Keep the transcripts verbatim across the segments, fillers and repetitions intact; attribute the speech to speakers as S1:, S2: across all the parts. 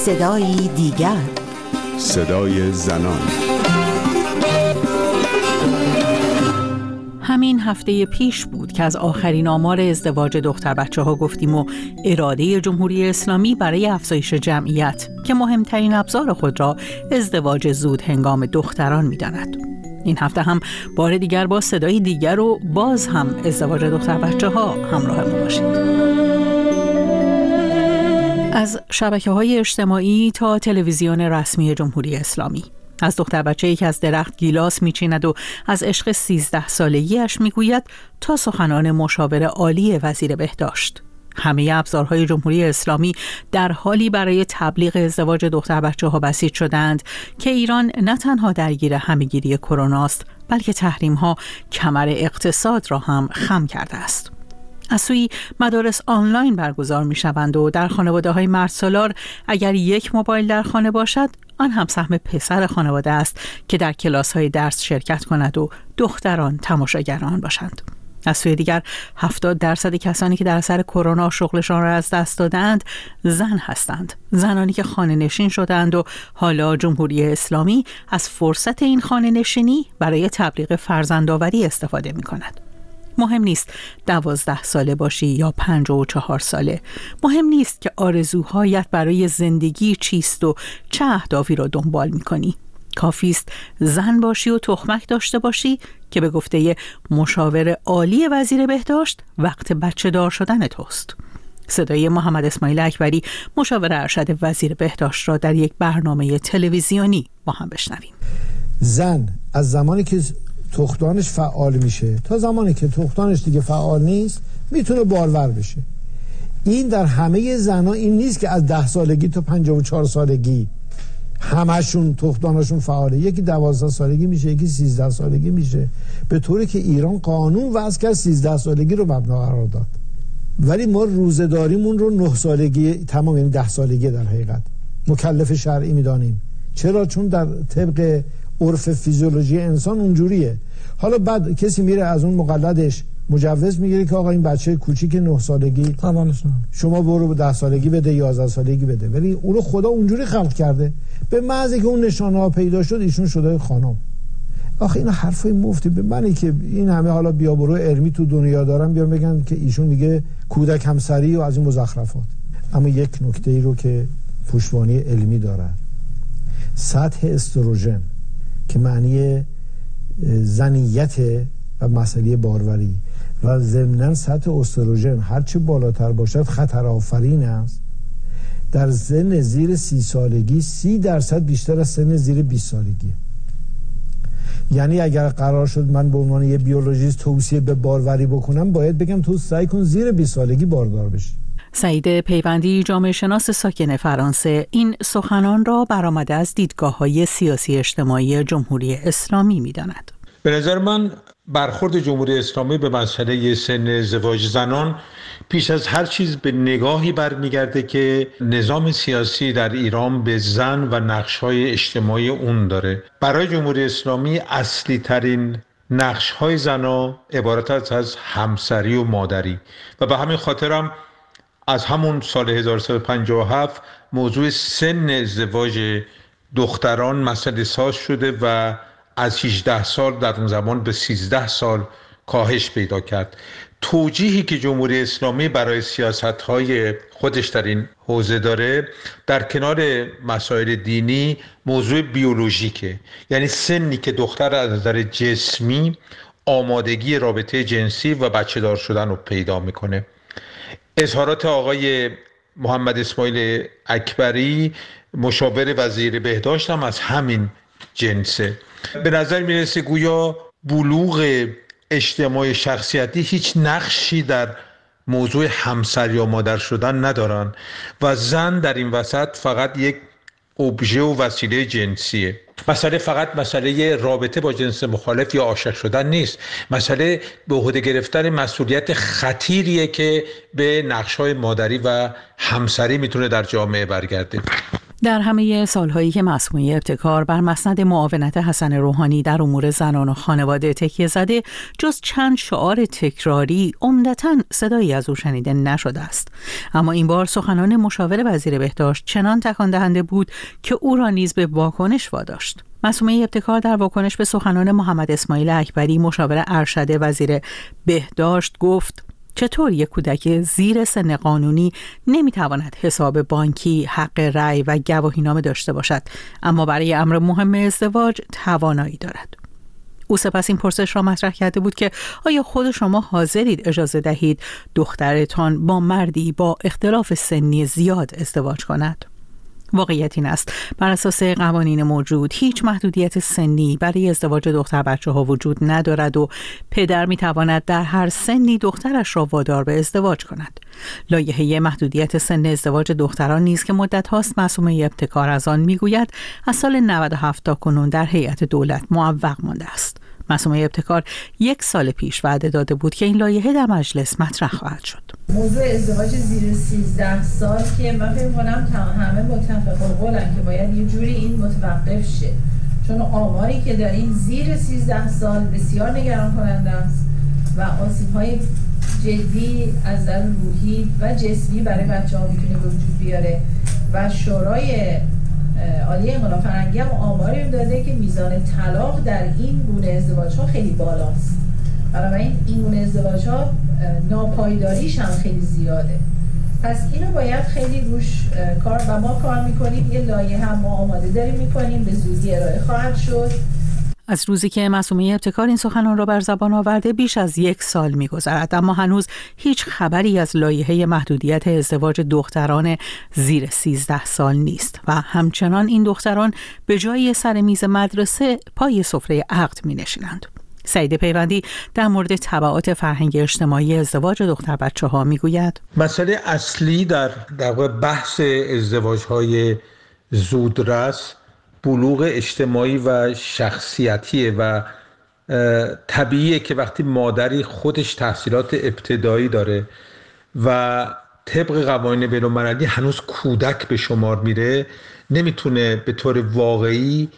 S1: صدای دیگر،
S2: صدای زنان.
S3: همین هفته پیش بود که از آخرین آمار ازدواج دختر بچه ها گفتیم و اراده جمهوری اسلامی برای افزایش جمعیت که مهمترین ابزار خود را ازدواج زود هنگام دختران می داند. این هفته هم بار دیگر با صدای دیگر و باز هم ازدواج دختر بچه ها همراه ما باشید. از شبکه‌های اجتماعی تا تلویزیون رسمی جمهوری اسلامی، از دختر بچه‌ای که از درخت گیلاس می‌چیند و از عشق سیزده سالگیش می‌گوید تا سخنان مشاور عالی وزیر بهداشت، همه ابزارهای جمهوری اسلامی در حالی برای تبلیغ ازدواج دختر بچه‌ها بسیج شدند که ایران نه تنها درگیر همه‌گیری کرونا است، بلکه تحریم‌ها کمر اقتصاد را هم خم کرده است. از سوی مدارس آنلاین برگزار می شوند و در خانواده های مردسالار اگر یک موبایل در خانه باشد، آن هم سهم پسر خانواده است که در کلاس های درس شرکت کند و دختران تماشاگر آن باشند. از سوی دیگر هفتاد درصد کسانی که در اثر کرونا شغلشان را از دست دادند زن هستند، زنانی که خانه نشین شدند و حالا جمهوری اسلامی از فرصت این خانه نشینی برای تبلیغ فرزندآوری استفاده می کند. مهم نیست دوازده ساله باشی یا پنجاه و چهار ساله. مهم نیست که آرزوهایت برای زندگی چیست و چه اهدافی را دنبال می‌کنی. کافی است زن باشی و تخمک داشته باشی که به گفته مشاور عالی وزیر بهداشت وقت بچه دار شدن توست. صدای محمد اسماعیل اکبری، مشاور ارشد وزیر بهداشت را در یک برنامه تلویزیونی با هم بشنویم.
S4: زن از زمانی که تخمدانش فعال میشه تا زمانی که تخمدانش دیگه فعال نیست میتونه بارور بشه. این در همه زنها این نیست که از ده سالگی تا پنجاه و چهار سالگی همشون تخمدانشون فعاله. یکی دوازده سالگی میشه، یکی سیزده سالگی میشه، به طوری که ایران قانون وضع کرد سیزده سالگی رو مبنا قرار داد. ولی ما روزه‌داریمون رو نه سالگی تمام، یعنی ده سالگی در حقیقت مکلف شرعی میدانیم. چرا؟ چون در طبق عرف فیزیولوژی انسان اونجوریه. حالا بعد کسی میره از اون مقلدش مجوز میگیره که آقا این بچه کوچیک نه سالگی شما برو ده سالگی بده، یازده سالگی بده، ولی اون رو خدا اونجوری خلق کرده به محض که اون نشانه ها پیدا شد ایشون شده خانم. آخه اینا حرفای مفتی. به منی که این همه حالا بیا برو علمی تو دنیا دارم بیان بگن که ایشون میگه کودک همسری و از این مزخرفات. اما یک نکته ای رو که پشتوانه علمی داره، سطح استروژن که معنی زنیت و مسئله باروری و ضمناً سطح استروژن هرچه بالاتر باشد خطر آفرین است. در سن زیر سی سالگی سی درصد بیشتر از سن زیر بیست سالگی. یعنی اگر قرار شد من به عنوان یه بیولوژیست توصیه به باروری بکنم، باید بگم تو سعی کن زیر بیست سالگی باردار بشی.
S3: سعید پیوندی، جامعه شناس ساکن فرانسه، این سخنان را برآمده از دیدگاه‌های سیاسی اجتماعی جمهوری اسلامی می‌داند.
S5: به نظر من برخورد جمهوری اسلامی به مسئله سن ازدواج زنان پیش از هر چیز به نگاهی برمیگرده که نظام سیاسی در ایران به زن و نقش‌های اجتماعی اون داره. برای جمهوری اسلامی اصلی ترین نقش‌های زن‌ها عبارت است از همسری و مادری و به همین خاطر هم از همون سال هزار و سیصد و پنجاه و هفت موضوع سن ازدواج دختران مسئله ساز شده و از هجده سال در اون زمان به سیزده سال کاهش پیدا کرد. توجیهی که جمهوری اسلامی برای سیاست‌های خودش در این حوزه داره، در کنار مسائل دینی، موضوع بیولوژیکه، یعنی سنی که دختر از نظر جسمی آمادگی رابطه جنسی و بچه دار شدن رو پیدا میکنه. اظهارات آقای محمد اسماعیل اکبری، مشاور وزیر بهداشت، هم از همین جنسه. به نظر میرسه گویا بلوغ اجتماعی شخصیتی هیچ نقشی در موضوع همسر یا مادر شدن ندارن و زن در این وسط فقط یک ابژه و وسیله جنسیه. مسئله فقط مسئله رابطه با جنس مخالف یا عاشق شدن نیست، مسئله به عهده گرفتن مسئولیت خطیریه که به نقش‌های مادری و همسری میتونه در جامعه برگرده.
S3: در همه سالهایی که مصموعه ابتکار بر مسند معاونت حسن روحانی در امور زنان و خانواده تکیه زده، جز چند شعار تکراری عمدتاً صدایی از او شنیده نشده است. اما این بار سخنان مشاور وزیر بهداشت چنان تکان دهنده بود که او را نیز به واکنش واداشت. مصموعه ابتکار در واکنش به سخنان محمد اسماعیل اکبری، مشاور ارشد وزیر بهداشت، گفت: چطور یک کودک زیر سن قانونی نمیتواند حساب بانکی، حق رأی و گواهینامه داشته باشد، اما برای امر مهم ازدواج توانایی دارد؟ او سپس این پرسش را مطرح کرده بود که آیا خود شما حاضرید اجازه دهید دخترتان با مردی با اختلاف سنی زیاد ازدواج کند؟ واقعیت این است بر اساس قوانین موجود هیچ محدودیت سنی برای ازدواج دختر بچه ها وجود ندارد و پدر می تواند در هر سنی دخترش را وادار به ازدواج کند. لایحه محدودیت سن ازدواج دختران نیز که مدت هاست مصمومه ابتکار از آن می گوید از سال نود و هفت تا کنون در هیئت دولت معوق مانده است. مصمومه ابتکار یک سال پیش وعده داده بود که این لایحه در مجلس مطرح خواهد شد.
S1: موضوع ازدواج زیر سیزده سال که من فکر کنم همه متفق قولن که باید یه جوری این متوقف شه، چون آماری که داریم زیر سیزده سال بسیار نگران کننده است و آسیب‌های جدی از نظر روحی و جسمی برای بچه‌ها میتونه به وجود بیاره و شورای عالی انقلاب فرهنگی هم آماری داده که میزان طلاق در این گونه ازدواج‌ها خیلی بالاست. بنابراین این گونه ازدواج‌ها ناپایداریش هم خیلی زیاده. پس اینو باید خیلی روش کار و ما کار میکنیم. یه لایحه هم ما آماده داریم میکنیم، به زودی ارائه خواهد شد.
S3: از روزی که مصمومه ابتکار این سخنان را بر زبان آورده بیش از یک سال می‌گذرد، اما هنوز هیچ خبری از لایحه محدودیت ازدواج دختران زیر سیزده سال نیست و همچنان این دختران به جای سر میز مدرسه پای سفره عقد می‌نشینند. سعید پیوندی در مورد تبعات فرهنگ اجتماعی ازدواج دختر بچه ها می گوید:
S5: مسئله اصلی در در بحث ازدواج‌های زودرس بلوغ اجتماعی و شخصیتیه و طبیعیه که وقتی مادری خودش تحصیلات ابتدایی داره و طبق قوانین بین‌المللی هنوز کودک به شمار میره، نمیتونه به طور واقعی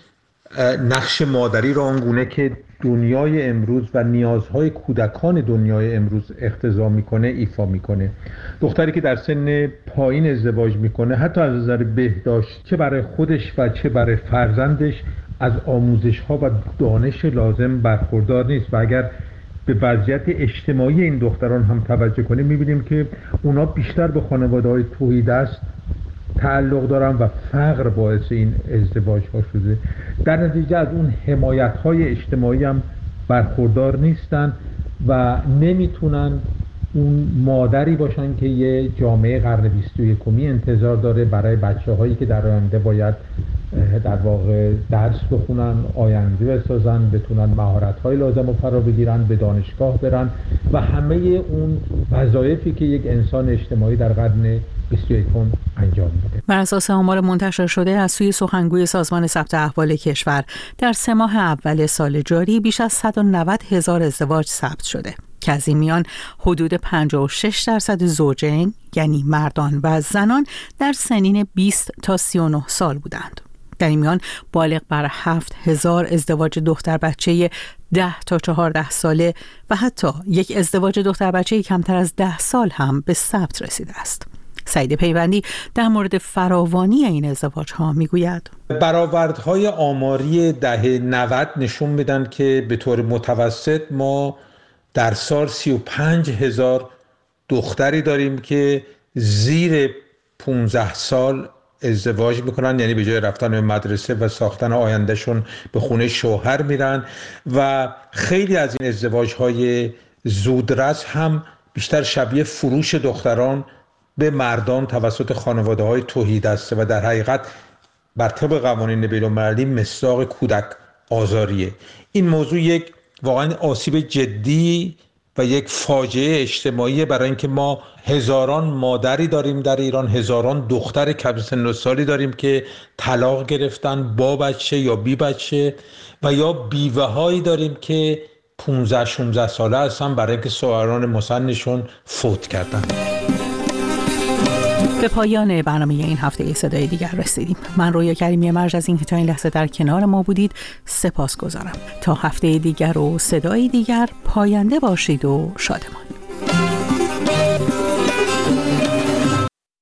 S5: نقش مادری را آنگونه که دنیای امروز و نیازهای کودکان دنیای امروز اقتضا میکنه ایفا میکنه. دختری که در سن پایین ازدواج میکنه حتی از نظر بهداشت چه برای خودش و چه برای فرزندش از آموزش ها و دانش لازم برخوردار نیست و اگر به وضعیت اجتماعی این دختران هم توجه کنیم میبینیم که اونا بیشتر به خانواده های توحیدست تعلق دارن و فقر باعث این ازدواج ها شده. در نتیجه از اون حمایت های اجتماعی هم برخوردار نیستن و نمیتونن اون مادری باشن که یه جامعه قرن بیست و یکمی انتظار داره برای بچه هایی که در آینده باید در واقع درس بخونن، آینده بسازن، بتونن مهارت های لازم رو فرا بگیرن، به دانشگاه برن و همه اون وظایفی که یک انسان اجتماعی در قرن بیست و یکم انجام میده.
S3: بر اساس آمار منتشر شده از سوی سخنگوی سازمان ثبت احوال کشور در سه ماه اول سال جاری بیش از صد و نود هزار ازدواج ثبت شده که از این میان حدود پنجاه و شش درصد زوجین یعنی مردان و زنان در سنین بیست تا سی و نه سال بودند. در این میان بالغ بر هفت هزار ازدواج دختر بچه ده تا چهارده ساله و حتی یک ازدواج دختر بچه کمتر از ده سال هم به ثبت رسیده است. سعید پیوندی در مورد فراوانی این ازدواج ها می گوید:
S5: برآوردهای آماری دهه نود نشون میدن که به طور متوسط ما در سال سی و پنج هزار دختری داریم که زیر پانزده سال ازدواج میکنن، یعنی به جای رفتن به مدرسه و ساختن آیندهشون به خونه شوهر میرن و خیلی از این ازدواج های زودرس هم بیشتر شبیه فروش دختران به مردان توسط خانواده های توحیدسته و در حقیقت بر طبق قوانین بین‌المللی مصداق کودک آزاریه. این موضوع یک واقعا آسیب جدی و یک فاجعه اجتماعی برای اینکه ما هزاران مادری داریم در ایران، هزاران دختر کم سن و سالی داریم که طلاق گرفتن با بچه یا بی بچه و یا بیوه هایی داریم که پانزده شانزده ساله هستن برای اینکه شوهران مسنشون فوت کردن.
S3: به پایان برنامه این هفته صدای دیگر رسیدیم. من رویا کریمی مرج از اینکه تا این لحظه در کنار ما بودید سپاس گذارم. تا هفته دیگر و صدای دیگر، پاینده باشید و شادمان.